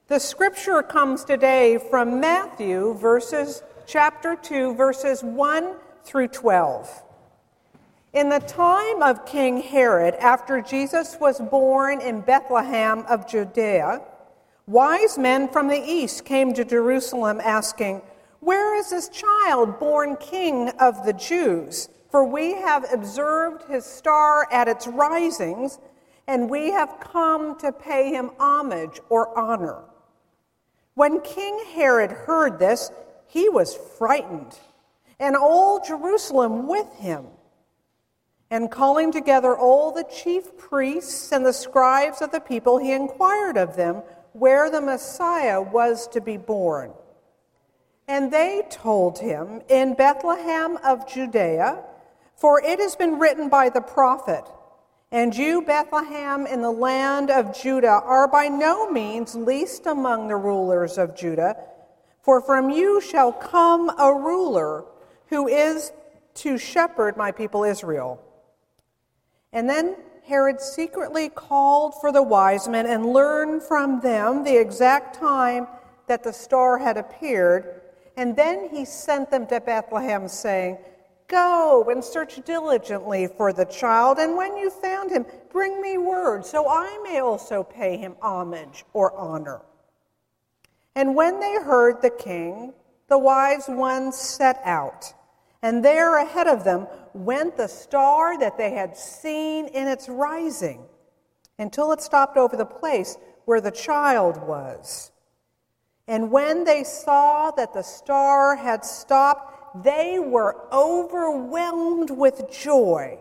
The scripture comes today from Matthew, chapter 2, verses 1 through 12. In the time of King Herod, after Jesus was born in Bethlehem of Judea, wise men from the east came to Jerusalem asking, "Where is this child born King of the Jews? For we have observed his star at its risings, and we have come to pay him homage or honor." When King Herod heard this, he was frightened, and all Jerusalem with him. And calling together all the chief priests and the scribes of the people, he inquired of them where the Messiah was to be born. And they told him, "In Bethlehem of Judea, for it has been written by the prophet, 'And you, Bethlehem, in the land of Judah, are by no means least among the rulers of Judah, for from you shall come a ruler who is to shepherd my people Israel.'" And then Herod secretly called for the wise men and learned from them the exact time that the star had appeared, and then he sent them to Bethlehem, saying, "Go and search diligently for the child, and when you found him, bring me word, so I may also pay him homage or honor." And when they heard the king, the wise ones set out, and there ahead of them went the star that they had seen in its rising, until it stopped over the place where the child was. And when they saw that the star had stopped, they were overwhelmed with joy.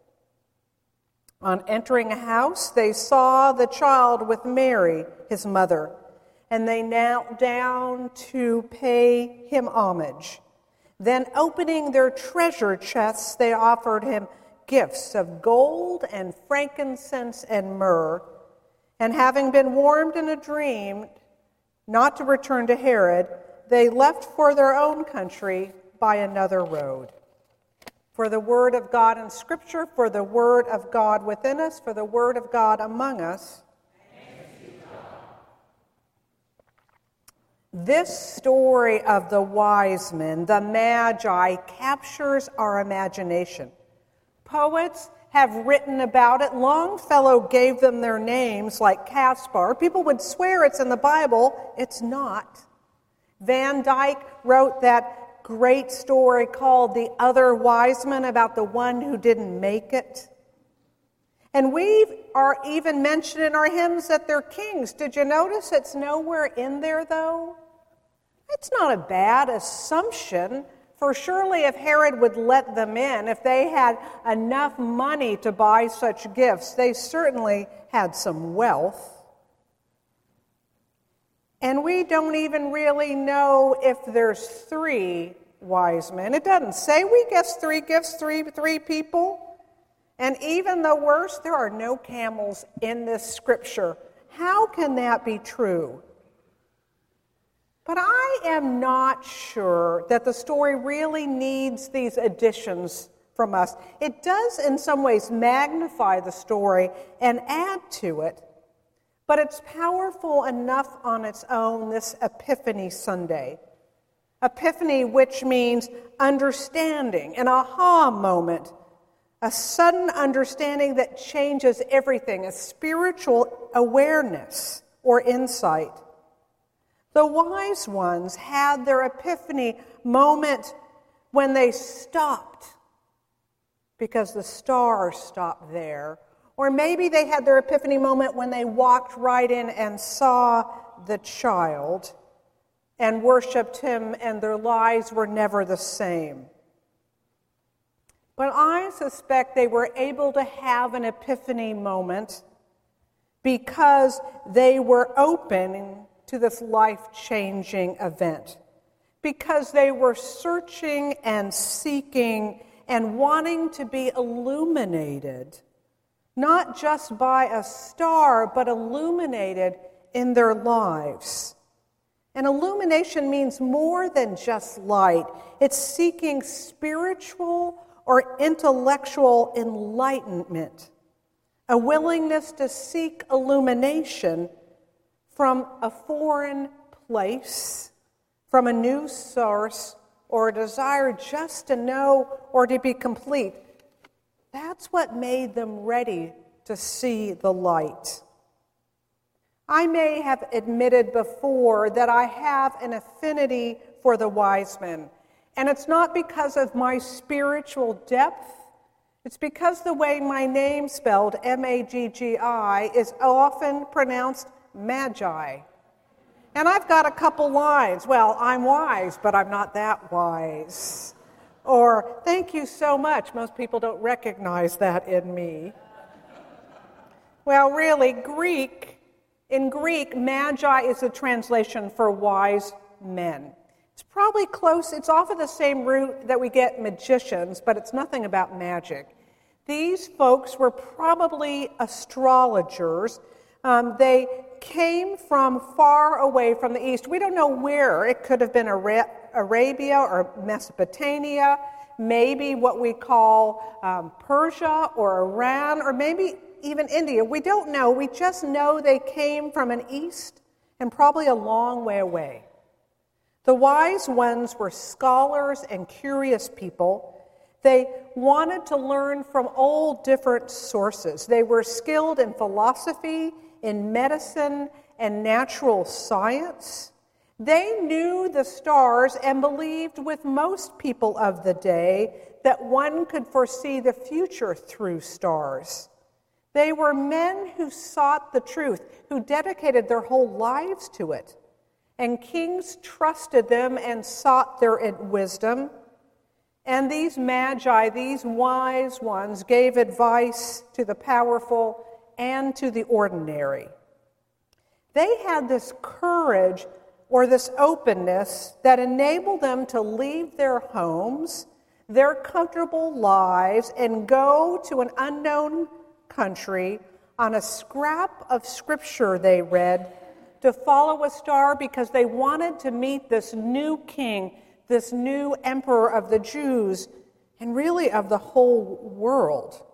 On entering a house, they saw the child with Mary, his mother, and they knelt down to pay him homage. Then, opening their treasure chests, they offered him gifts of gold and frankincense and myrrh. And having been warned in a dream not to return to Herod, they left for their own country by another road. For the word of God in Scripture, for the word of God within us, for the word of God among us. This story of the wise men, the Magi, captures our imagination. Poets have written about it. Longfellow gave them their names, like Caspar. People would swear it's in the Bible. It's not. Van Dyck wrote that great story called The Other Wise Men, about the one who didn't make it. And we are even mentioned in our hymns that they're kings. Did you notice it's nowhere in there, though? It's not a bad assumption, for surely if Herod would let them in, if they had enough money to buy such gifts, they certainly had some wealth. And we don't even really know if there's three wise men. It doesn't say. We guess three gifts, three people. And even the worst, there are no camels in this scripture. How can that be true? But I am not sure that the story really needs these additions from us. It does in some ways magnify the story and add to it. But it's powerful enough on its own this Epiphany Sunday. Epiphany, which means understanding, an aha moment, a sudden understanding that changes everything, a spiritual awareness or insight. The wise ones had their Epiphany moment when they stopped because the star stopped there. Or maybe they had their Epiphany moment when they walked right in and saw the child and worshiped him, and their lives were never the same. But I suspect they were able to have an Epiphany moment because they were open to this life-changing event, because they were searching and seeking and wanting to be illuminated, not just by a star, but illuminated in their lives. And illumination means more than just light. It's seeking spiritual or intellectual enlightenment, a willingness to seek illumination from a foreign place, from a new source, or a desire just to know or to be complete. That's what made them ready to see the light. I may have admitted before that I have an affinity for the wise men, and it's not because of my spiritual depth. It's because the way my name spelled, M-A-G-G-I, is often pronounced Magi. And I've got a couple lines. Well, I'm wise, but I'm not that wise. Or, thank you so much. Most people don't recognize that in me. Well, really, in Greek, Magi is a translation for wise men. It's probably close. It's off of the same root that we get magicians, but it's nothing about magic. These folks were probably astrologers. They came from far away from the east. We don't know where. It could have been Arabia or Mesopotamia, maybe what we call Persia or Iran, or maybe even India. We don't know. We just know they came from an east and probably a long way away. The wise ones were scholars and curious people. They wanted to learn from all different sources. They were skilled in philosophy, in medicine, and natural science. They knew the stars and believed with most people of the day that one could foresee the future through stars. They were men who sought the truth, who dedicated their whole lives to it. And kings trusted them and sought their wisdom. And these magi, these wise ones, gave advice to the powerful and to the ordinary. They had this courage or this openness that enabled them to leave their homes, their comfortable lives, and go to an unknown country on a scrap of scripture they read to follow a star because they wanted to meet this new king, this new emperor of the Jews, and really of the whole world.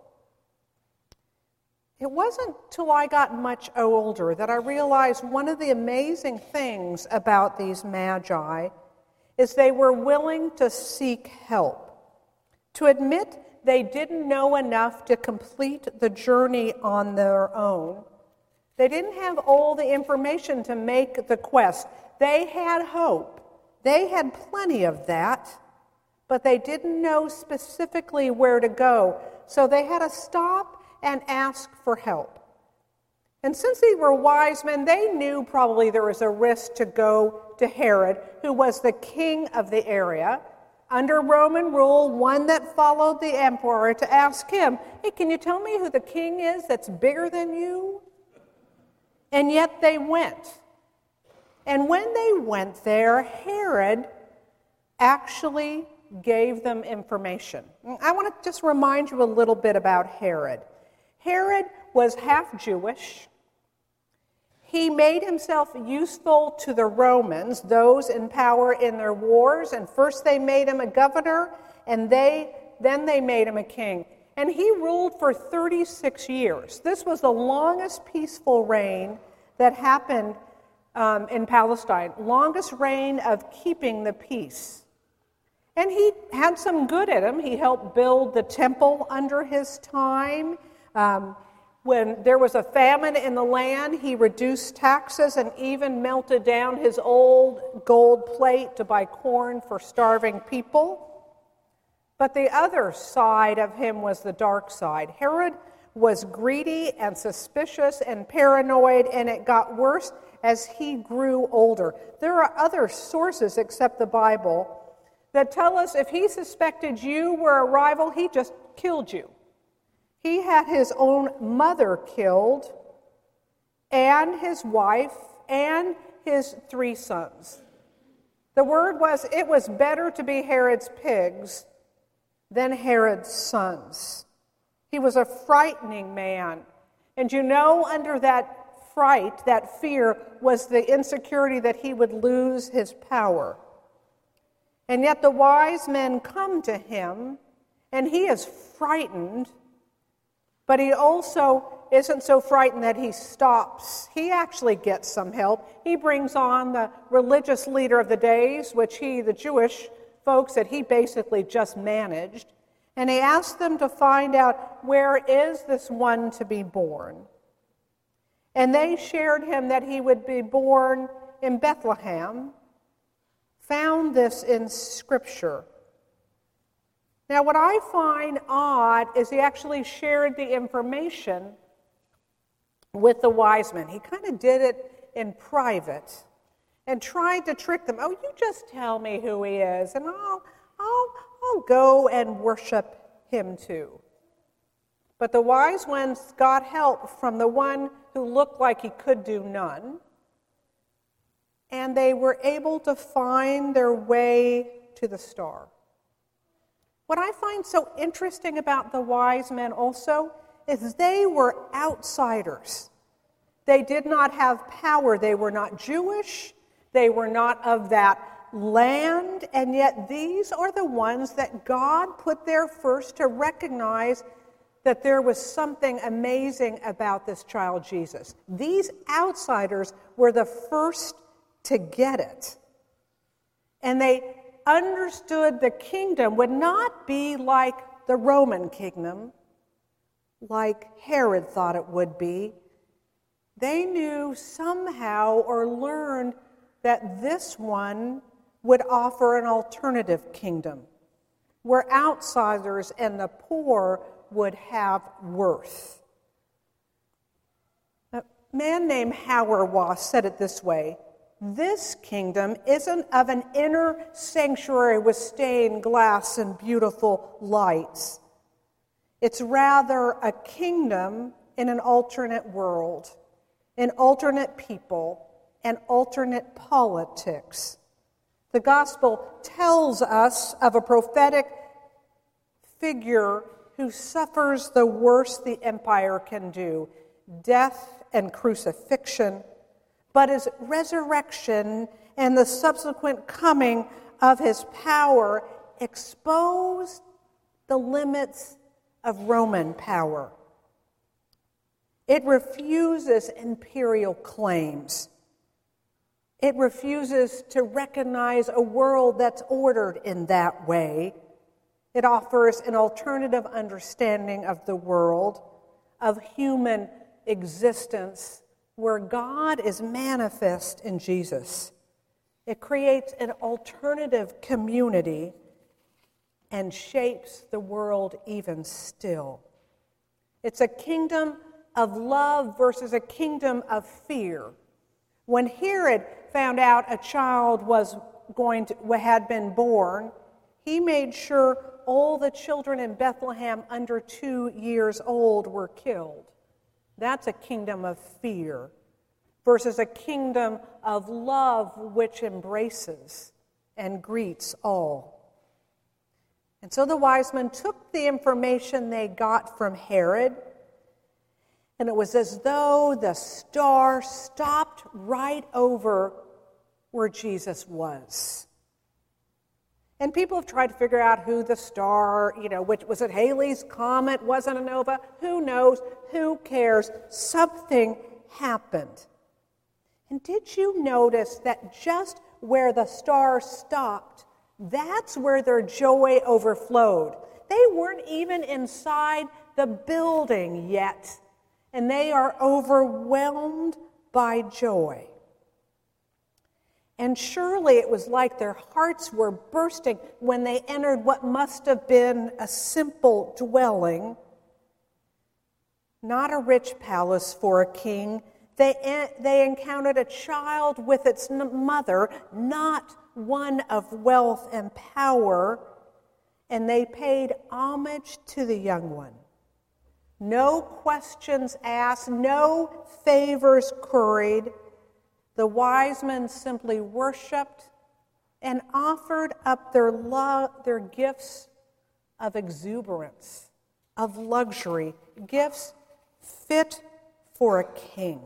It wasn't till I got much older that I realized one of the amazing things about these magi is they were willing to seek help, to admit they didn't know enough to complete the journey on their own. They didn't have all the information to make the quest. They had hope. They had plenty of that, but they didn't know specifically where to go. So they had to stop and ask for help. And since they were wise men, they knew probably there was a risk to go to Herod, who was the king of the area, under Roman rule, one that followed the emperor, to ask him, hey, can you tell me who the king is that's bigger than you? And yet they went. And when they went there, Herod actually gave them information. I want to just remind you a little bit about Herod. Herod was half Jewish. He made himself useful to the Romans, those in power in their wars, and first they made him a governor, and then they made him a king. And he ruled for 36 years. This was the longest peaceful reign that happened in Palestine, longest reign of keeping the peace. And he had some good in him. He helped build the temple under his time. When there was a famine in the land, he reduced taxes and even melted down his old gold plate to buy corn for starving people. But the other side of him was the dark side. Herod was greedy and suspicious and paranoid, and it got worse as he grew older. There are other sources except the Bible that tell us if he suspected you were a rival, he just killed you. He had his own mother killed, and his wife, and his 3 sons. The word was, it was better to be Herod's pigs than Herod's sons. He was a frightening man. And you know, under that fright, that fear, was the insecurity that he would lose his power. And yet the wise men come to him, and he is frightened, but he also isn't so frightened that he stops. He actually gets some help. He brings on the religious leader of the days, the Jewish folks that he basically just managed, and he asks them to find out, where is this one to be born? And they shared him that he would be born in Bethlehem, found this in Scripture. Now, what I find odd is he actually shared the information with the wise men. He kind of did it in private and tried to trick them. Oh, you just tell me who he is, and I'll go and worship him too. But the wise ones got help from the one who looked like he could do none, and they were able to find their way to the star. What I find so interesting about the wise men also is they were outsiders. They did not have power. They were not Jewish. They were not of that land. And yet these are the ones that God put there first to recognize that there was something amazing about this child Jesus. These outsiders were the first to get it. And they understood the kingdom would not be like the Roman kingdom, like Herod thought it would be. They knew somehow or learned that this one would offer an alternative kingdom where outsiders and the poor would have worth. A man named Hauerwas said it this way: this kingdom isn't of an inner sanctuary with stained glass and beautiful lights. It's rather a kingdom in an alternate world, in alternate people, and alternate politics. The gospel tells us of a prophetic figure who suffers the worst the empire can do, death and crucifixion, but his resurrection and the subsequent coming of his power expose the limits of Roman power. It refuses imperial claims. It refuses to recognize a world that's ordered in that way. It offers an alternative understanding of the world, of human existence, where God is manifest in Jesus. It creates an alternative community and shapes the world even still. It's a kingdom of love versus a kingdom of fear. When Herod found out a child had been born, he made sure all the children in Bethlehem under 2 years old were killed. That's a kingdom of fear versus a kingdom of love which embraces and greets all. And so the wise men took the information they got from Herod, and it was as though the star stopped right over where Jesus was. And people have tried to figure out who the star, which was it Halley's Comet, wasn't a nova? Who knows? Who cares? Something happened. And did you notice that just where the star stopped, that's where their joy overflowed? They weren't even inside the building yet, and they are overwhelmed by joy. And surely it was like their hearts were bursting when they entered what must have been a simple dwelling, not a rich palace for a king. They encountered a child with its mother, not one of wealth and power, and they paid homage to the young one. No questions asked, no favors curried. The wise men simply worshiped and offered up their gifts of exuberance, of luxury, gifts fit for a king.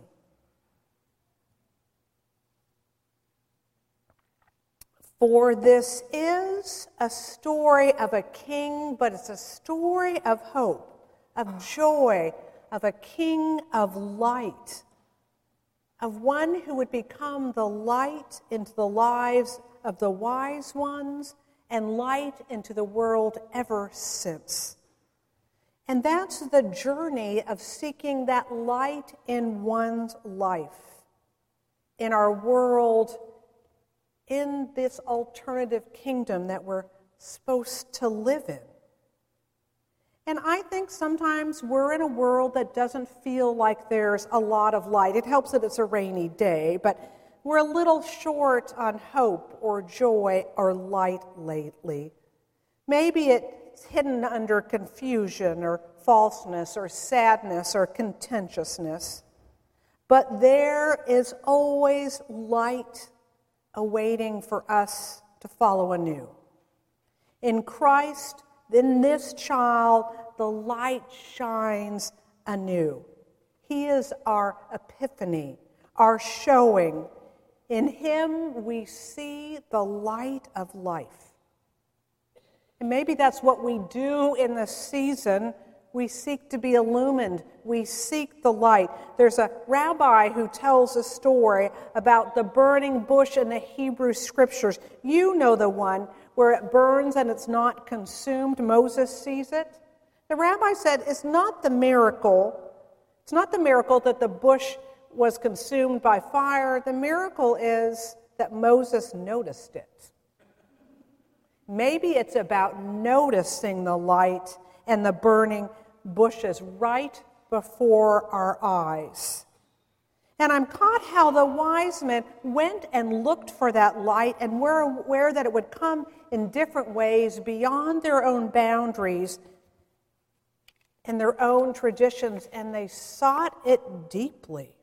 For this is a story of a king, but it's a story of hope, of joy, of a king of light, of one who would become the light into the lives of the wise ones and light into the world ever since. And that's the journey of seeking that light in one's life, in our world, in this alternative kingdom that we're supposed to live in. And I think sometimes we're in a world that doesn't feel like there's a lot of light. It helps that it's a rainy day, but we're a little short on hope or joy or light lately. Maybe it's hidden under confusion or falseness or sadness or contentiousness. But there is always light awaiting for us to follow anew. In Christ, in this child, the light shines anew. He is our epiphany, our showing. In him we see the light of life. And maybe that's what we do in this season. We seek to be illumined. We seek the light. There's a rabbi who tells a story about the burning bush in the Hebrew Scriptures. You know the one where it burns and it's not consumed. Moses sees it. The rabbi said it's not the miracle that the bush was consumed by fire. The miracle is that Moses noticed it. Maybe it's about noticing the light and the burning bushes right before our eyes. And I'm caught how the wise men went and looked for that light and were aware that it would come in different ways beyond their own boundaries and their own traditions, and they sought it deeply.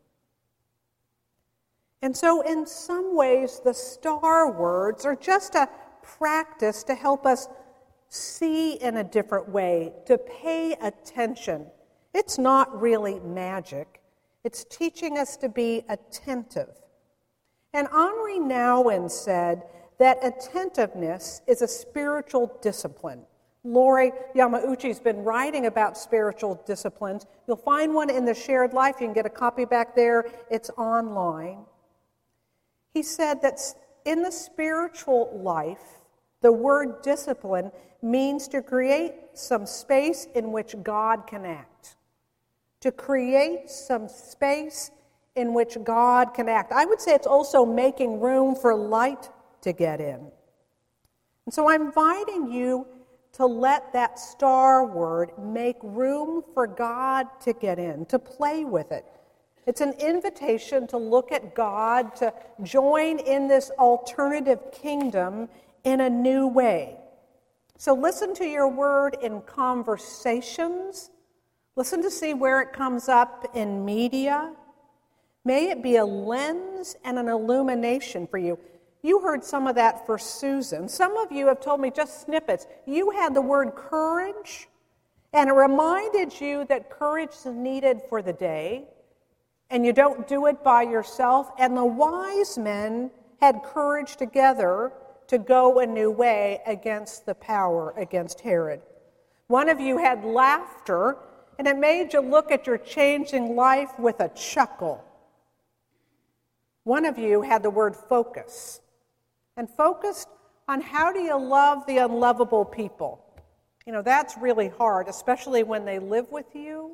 And so in some ways, the star words are just a practice to help us see in a different way, to pay attention. It's not really magic. It's teaching us to be attentive. And Henri Nouwen said that attentiveness is a spiritual discipline. Lori Yamauchi's been writing about spiritual disciplines. You'll find one in the Shared Life. You can get a copy back there. It's online. He said that in the spiritual life, the word discipline means to create some space in which God can act. To create some space in which God can act. I would say it's also making room for light to get in. And so I'm inviting you to let that star word make room for God to get in, to play with it. It's an invitation to look at God, to join in this alternative kingdom in a new way. So listen to your word in conversations. Listen to see where it comes up in media. May it be a lens and an illumination for you. You heard some of that for Susan. Some of you have told me just snippets. You had the word courage, and it reminded you that courage is needed for the day, and you don't do it by yourself. And the wise men had courage together to go a new way against the power, against Herod. One of you had laughter, and it made you look at your changing life with a chuckle. One of you had the word focus, and focused on how do you love the unlovable people. You know, that's really hard, especially when they live with you.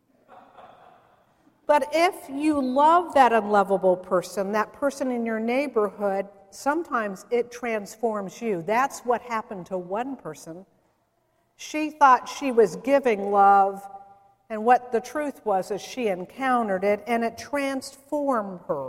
But if you love that unlovable person, that person in your neighborhood, sometimes it transforms you. That's what happened to one person. She thought she was giving love, and what the truth was is she encountered it, and it transformed her.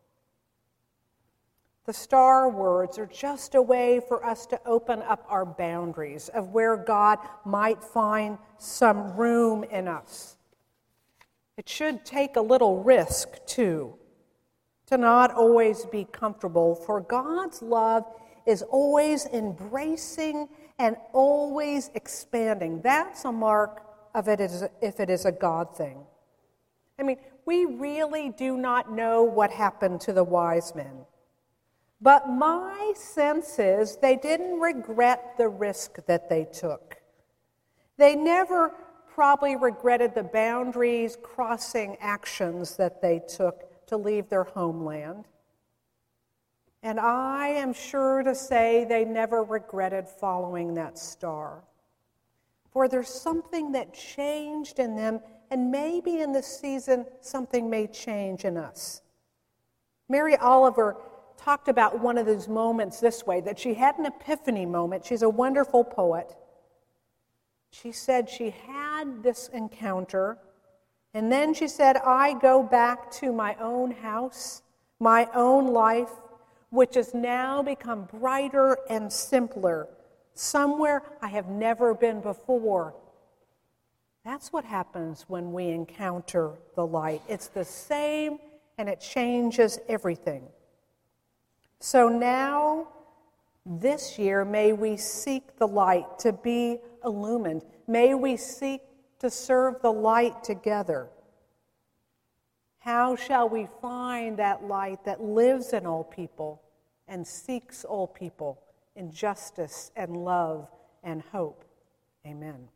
The star words are just a way for us to open up our boundaries of where God might find some room in us. It should take a little risk, too, to not always be comfortable, for God's love is always embracing and always expanding. That's a mark of it if it is a God thing. I mean, we really do not know what happened to the wise men. But my sense is they didn't regret the risk that they took. They never probably regretted the boundaries crossing actions that they took to leave their homeland. And I am sure to say they never regretted following that star. For there's something that changed in them, and maybe in this season something may change in us. Mary Oliver talked about one of those moments this way, that she had an epiphany moment. She's a wonderful poet. She said she had this encounter, and then she said, I go back to my own house, my own life, which has now become brighter and simpler, somewhere I have never been before. That's what happens when we encounter the light. It's the same, and it changes everything. So now, this year, may we seek the light to be illumined. May we seek to serve the light together. How shall we find that light that lives in all people and seeks all people in justice and love and hope? Amen.